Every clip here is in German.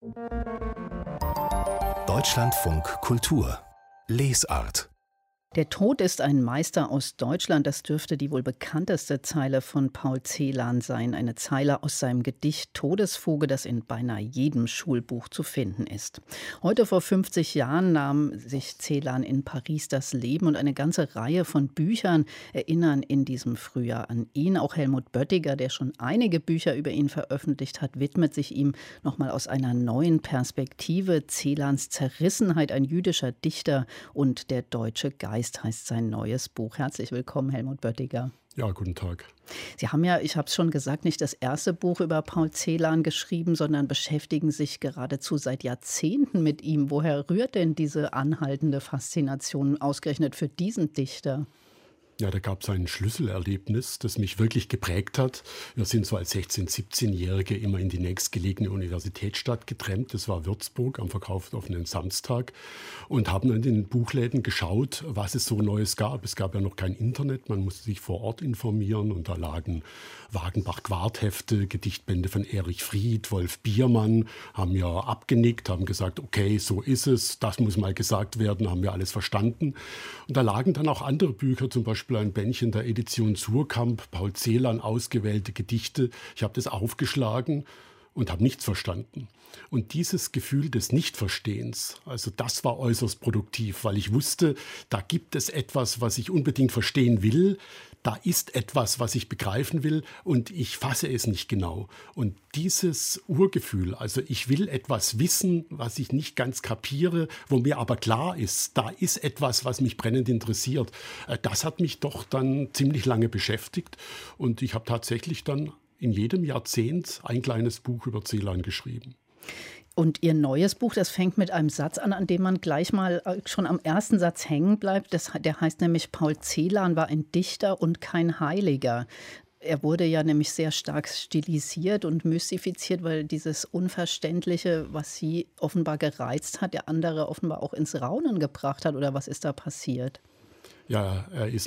Deutschlandfunk Kultur Lesart. Der Tod ist ein Meister aus Deutschland. Das dürfte die wohl bekannteste Zeile von Paul Celan sein. Eine Zeile aus seinem Gedicht Todesfuge, das in beinahe jedem Schulbuch zu finden ist. Heute vor 50 Jahren nahm sich Celan in Paris das Leben und eine ganze Reihe von Büchern erinnern in diesem Frühjahr an ihn. Auch Helmut Böttiger, der schon einige Bücher über ihn veröffentlicht hat, widmet sich ihm nochmal aus einer neuen Perspektive. Celans Zerrissenheit, ein jüdischer Dichter und der deutsche Geist heißt sein neues Buch. Herzlich willkommen, Helmut Böttiger. Ja, guten Tag. Sie haben ja, ich habe es schon gesagt, nicht das erste Buch über Paul Celan geschrieben, sondern beschäftigen sich geradezu seit Jahrzehnten mit ihm. Woher rührt denn diese anhaltende Faszination ausgerechnet für diesen Dichter? Ja, da gab es ein Schlüsselerlebnis, das mich wirklich geprägt hat. Wir sind so als 16-, 17-Jährige immer in die nächstgelegene Universitätsstadt getrennt. Das war Würzburg am verkaufsoffenen Samstag. Und haben dann in den Buchläden geschaut, was es so Neues gab. Es gab ja noch kein Internet, man musste sich vor Ort informieren. Und da lagen Wagenbach-Quart-Hefte, Gedichtbände von Erich Fried, Wolf Biermann, haben ja abgenickt, haben gesagt, okay, so ist es, das muss mal gesagt werden, haben wir alles verstanden. Und da lagen dann auch andere Bücher, zum Beispiel ein Bändchen der Edition Suhrkamp, Paul Celan, ausgewählte Gedichte. Ich habe das aufgeschlagen und habe nichts verstanden. Und dieses Gefühl des Nichtverstehens, also das war äußerst produktiv, weil ich wusste, da gibt es etwas, was ich unbedingt verstehen will. Da ist etwas, was ich begreifen will und ich fasse es nicht genau. Und dieses Urgefühl, also ich will etwas wissen, was ich nicht ganz kapiere, wo mir aber klar ist, da ist etwas, was mich brennend interessiert. Das hat mich doch dann ziemlich lange beschäftigt und ich habe tatsächlich dann in jedem Jahrzehnt ein kleines Buch über Celan geschrieben. Und Ihr neues Buch, das fängt mit einem Satz an dem man gleich mal schon am ersten Satz hängen bleibt. Der heißt nämlich, Paul Celan war ein Dichter und kein Heiliger. Er wurde ja nämlich sehr stark stilisiert und mystifiziert, weil dieses Unverständliche, was Sie offenbar gereizt hat, der andere offenbar auch ins Raunen gebracht hat. Oder was ist da passiert? Ja, er ist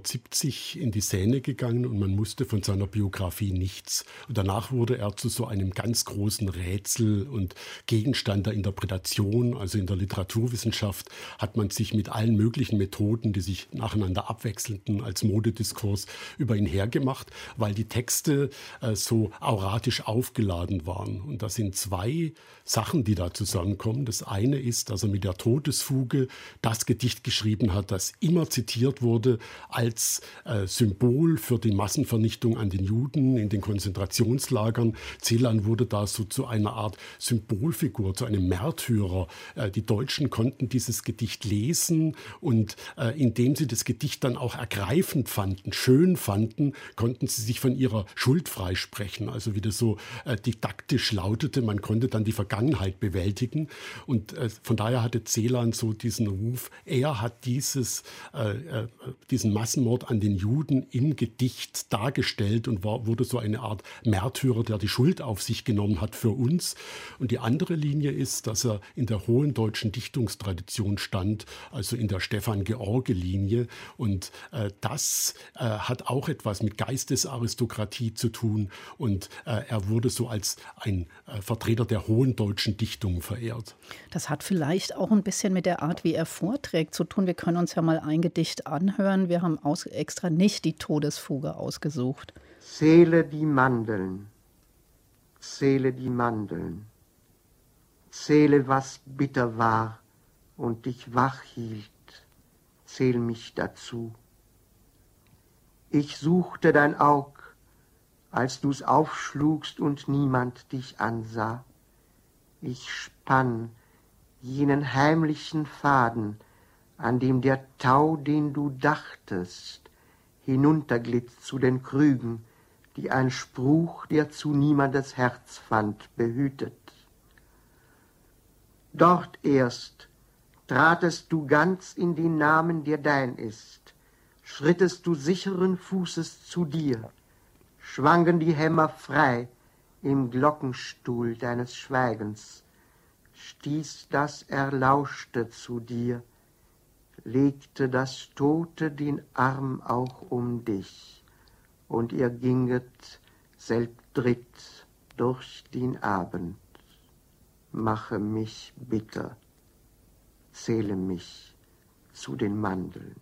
1970 in die Seine gegangen und man wusste von seiner Biografie nichts. Und danach wurde er zu so einem ganz großen Rätsel und Gegenstand der Interpretation. Also in der Literaturwissenschaft hat man sich mit allen möglichen Methoden, die sich nacheinander abwechselten, als Modediskurs über ihn hergemacht, weil die Texte so auratisch aufgeladen waren. Und das sind zwei Sachen, die da zusammenkommen. Das eine ist, dass er mit der Todesfuge das Gedicht geschrieben hat, das immer zitiert wurde als Symbol für die Massenvernichtung an den Juden in den Konzentrationslagern. Celan wurde da so zu einer Art Symbolfigur, zu einem Märtyrer. Die Deutschen konnten dieses Gedicht lesen und indem sie das Gedicht dann auch ergreifend fanden, schön fanden, konnten sie sich von ihrer Schuld freisprechen. Also wie das so didaktisch lautete, man konnte dann die Vergangenheit bewältigen. Und von daher hatte Celan so diesen Ruf, er hat diesen Massenmord an den Juden im Gedicht dargestellt und wurde so eine Art Märtyrer, der die Schuld auf sich genommen hat für uns. Und die andere Linie ist, dass er in der hohen deutschen Dichtungstradition stand, also in der Stefan-George-Linie. Und das hat auch etwas mit Geistesaristokratie zu tun. Und er wurde so als ein Vertreter der hohen deutschen Dichtung verehrt. Das hat vielleicht auch ein bisschen mit der Art, wie er vorträgt, zu tun. Wir können uns ja mal ein Gedicht anhören. Wir haben extra nicht die Todesfuge ausgesucht. Zähle die Mandeln, zähle die Mandeln, zähle, was bitter war und dich wach hielt, zähl mich dazu. Ich suchte dein Aug, als du's aufschlugst und niemand dich ansah. Ich spann jenen heimlichen Faden, an dem der Tau, den du dachtest, hinunterglitt zu den Krügen, die ein Spruch, der zu niemandes Herz fand, behütet. Dort erst tratest du ganz in den Namen, der dein ist, schrittest du sicheren Fußes zu dir, schwangen die Hämmer frei im Glockenstuhl deines Schweigens, stieß das Erlauschte zu dir, legte das Tote den Arm auch um dich, und ihr ginget selbdritt durch den Abend. mache mich bitter, zähle mich zu den Mandeln.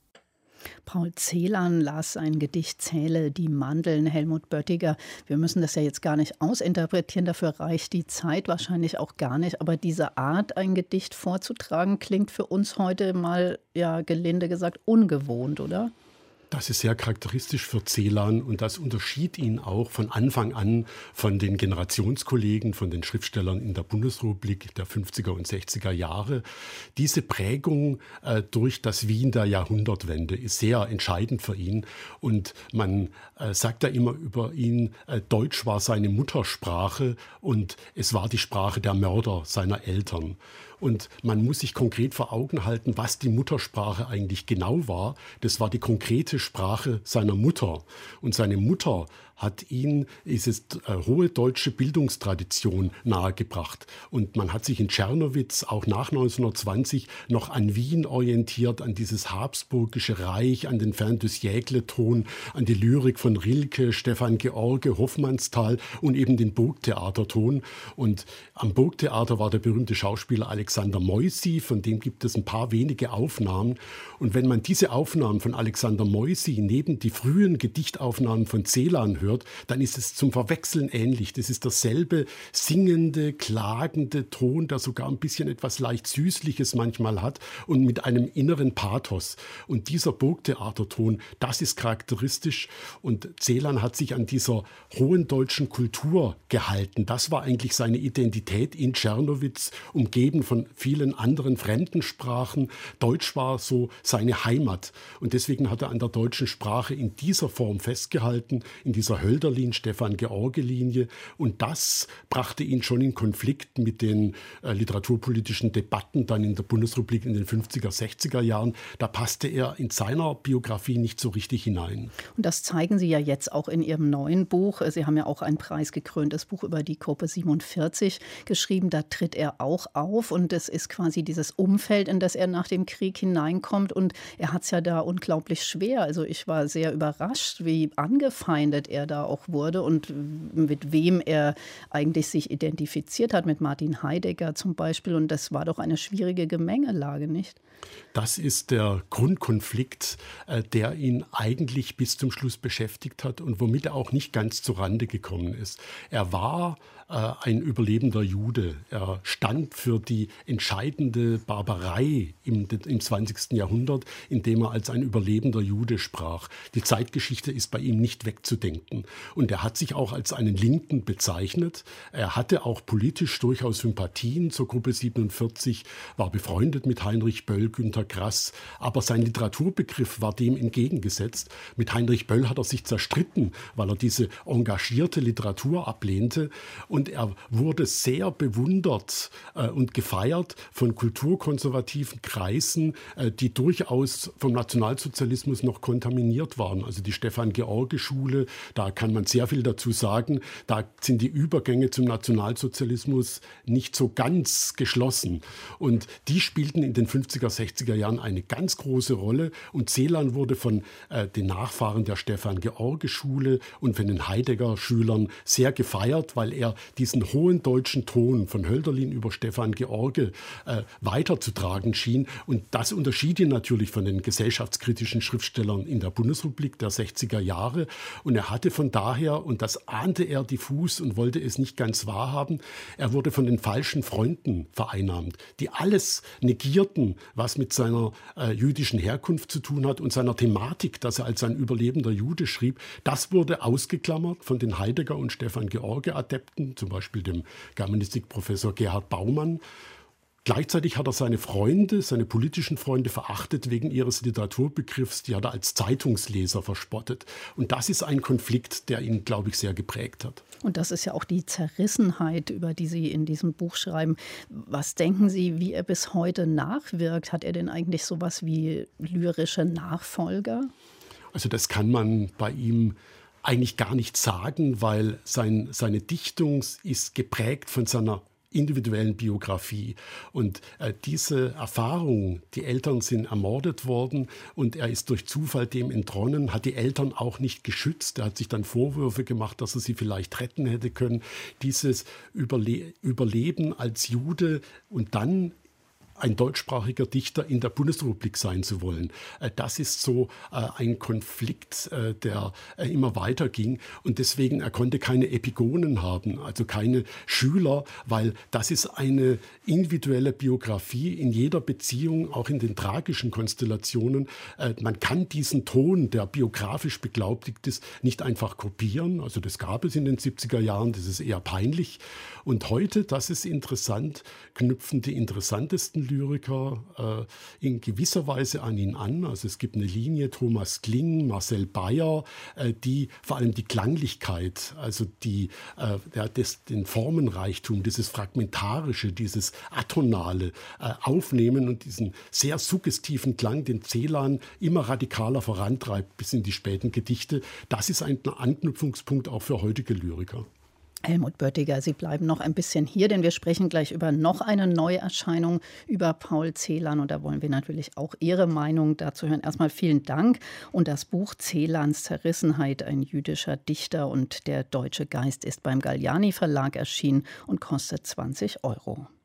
Paul Celan las ein Gedicht Zähle die Mandeln, Helmut Böttiger. Wir müssen das ja jetzt gar nicht ausinterpretieren, dafür reicht die Zeit wahrscheinlich auch gar nicht. Aber diese Art, ein Gedicht vorzutragen, klingt für uns heute mal, ja, gelinde gesagt, ungewohnt, oder? Das ist sehr charakteristisch für Celan und das unterschied ihn auch von Anfang an von den Generationskollegen, von den Schriftstellern in der Bundesrepublik der 50er und 60er Jahre. Diese Prägung durch das Wien der Jahrhundertwende ist sehr entscheidend für ihn und man sagt ja immer über ihn, Deutsch war seine Muttersprache und es war die Sprache der Mörder seiner Eltern. Und man muss sich konkret vor Augen halten, was die Muttersprache eigentlich genau war. Das war die konkrete Sprache seiner Mutter. Und seine Mutter hat ihn diese hohe deutsche Bildungstradition nahegebracht. Und man hat sich in Czernowitz auch nach 1920 noch an Wien orientiert, an dieses habsburgische Reich, an den Ferndes-Jägle-Ton, an die Lyrik von Rilke, Stefan George, Hofmannsthal und eben den Burgtheaterton. Und am Burgtheater war der berühmte Schauspieler Alexander Moisy, von dem gibt es ein paar wenige Aufnahmen. Und wenn man diese Aufnahmen von Alexander Moisy neben die frühen Gedichtaufnahmen von Celan hört, dann ist es zum Verwechseln ähnlich. Das ist derselbe singende, klagende Ton, der sogar ein bisschen etwas leicht Süßliches manchmal hat und mit einem inneren Pathos. Und dieser Burgtheaterton, das ist charakteristisch. Und Celan hat sich an dieser hohen deutschen Kultur gehalten. Das war eigentlich seine Identität in Czernowitz, umgeben von vielen anderen Fremdensprachen. Deutsch war so seine Heimat. Und deswegen hat er an der deutschen Sprache in dieser Form festgehalten, in dieser Hölderlin-Stefan-George-Linie. Und das brachte ihn schon in Konflikt mit den literaturpolitischen Debatten dann in der Bundesrepublik in den 50er, 60er Jahren. Da passte er in seiner Biografie nicht so richtig hinein. Und das zeigen Sie ja jetzt auch in Ihrem neuen Buch. Sie haben ja auch ein preisgekröntes Buch über die Gruppe 47 geschrieben. Da tritt er auch auf. Und es ist quasi dieses Umfeld, in das er nach dem Krieg hineinkommt. Und er hat es ja da unglaublich schwer. Also ich war sehr überrascht, wie angefeindet er da auch wurde und mit wem er eigentlich sich identifiziert hat, mit Martin Heidegger zum Beispiel. Und das war doch eine schwierige Gemengelage, nicht? Das ist der Grundkonflikt, der ihn eigentlich bis zum Schluss beschäftigt hat und womit er auch nicht ganz zurande gekommen ist. Er war ein überlebender Jude. Er stand für die entscheidende Barbarei im 20. Jahrhundert, indem er als ein überlebender Jude sprach. Die Zeitgeschichte ist bei ihm nicht wegzudenken. Und er hat sich auch als einen Linken bezeichnet. Er hatte auch politisch durchaus Sympathien zur Gruppe 47, war befreundet mit Heinrich Böll, Günter Grass. Aber sein Literaturbegriff war dem entgegengesetzt. Mit Heinrich Böll hat er sich zerstritten, weil er diese engagierte Literatur ablehnte. Und er wurde sehr bewundert und gefeiert von kulturkonservativen Kreisen, die durchaus vom Nationalsozialismus noch kontaminiert waren. Also die Stefan-George-Schule, da kann man sehr viel dazu sagen. Da sind die Übergänge zum Nationalsozialismus nicht so ganz geschlossen. Und die spielten in den 50er, 60er Jahren eine ganz große Rolle. Und Celan wurde von den Nachfahren der Stefan-George-Schule und von den Heidegger-Schülern sehr gefeiert, weil er diesen hohen deutschen Ton von Hölderlin über Stefan George weiterzutragen schien. Und das unterschied ihn natürlich von den gesellschaftskritischen Schriftstellern in der Bundesrepublik der 60er Jahre. Und er hatte von daher, und das ahnte er diffus und wollte es nicht ganz wahrhaben, er wurde von den falschen Freunden vereinnahmt, die alles negierten, was mit seiner jüdischen Herkunft zu tun hat und seiner Thematik, dass er als ein überlebender Jude schrieb. Das wurde ausgeklammert von den Heidegger- und Stefan George-Adepten, zum Beispiel dem Germanistikprofessor Gerhard Baumann. Gleichzeitig hat er seine Freunde, seine politischen Freunde verachtet wegen ihres Literaturbegriffs. Die hat er als Zeitungsleser verspottet. Und das ist ein Konflikt, der ihn, glaube ich, sehr geprägt hat. Und das ist ja auch die Zerrissenheit, über die Sie in diesem Buch schreiben. Was denken Sie, wie er bis heute nachwirkt? Hat er denn eigentlich sowas wie lyrische Nachfolger? Also das kann man bei ihm eigentlich gar nicht sagen, weil seine Dichtung ist geprägt von seiner individuellen Biografie. Und diese Erfahrung, die Eltern sind ermordet worden und er ist durch Zufall dem entronnen, hat die Eltern auch nicht geschützt. Er hat sich dann Vorwürfe gemacht, dass er sie vielleicht retten hätte können. Dieses Überleben als Jude und dann ein deutschsprachiger Dichter in der Bundesrepublik sein zu wollen. Das ist so ein Konflikt, der immer weiterging. Und deswegen, er konnte keine Epigonen haben, also keine Schüler, weil das ist eine individuelle Biografie in jeder Beziehung, auch in den tragischen Konstellationen. Man kann diesen Ton, der biografisch beglaubigt ist, nicht einfach kopieren. Also das gab es in den 70er Jahren, das ist eher peinlich. Und heute, das ist interessant, knüpfen die interessantesten Lyriker in gewisser Weise an ihn an. Also es gibt eine Linie, Thomas Kling, Marcel Beyer, die vor allem die Klanglichkeit, also den Formenreichtum, dieses Fragmentarische, dieses Atonale aufnehmen und diesen sehr suggestiven Klang, den Celan immer radikaler vorantreibt bis in die späten Gedichte. Das ist ein Anknüpfungspunkt auch für heutige Lyriker. Helmut Böttiger, Sie bleiben noch ein bisschen hier, denn wir sprechen gleich über noch eine Neuerscheinung über Paul Celan. Und da wollen wir natürlich auch Ihre Meinung dazu hören. Erstmal vielen Dank. Und das Buch Celans Zerrissenheit, ein jüdischer Dichter und der deutsche Geist, ist beim Galliani Verlag erschienen und kostet 20 €.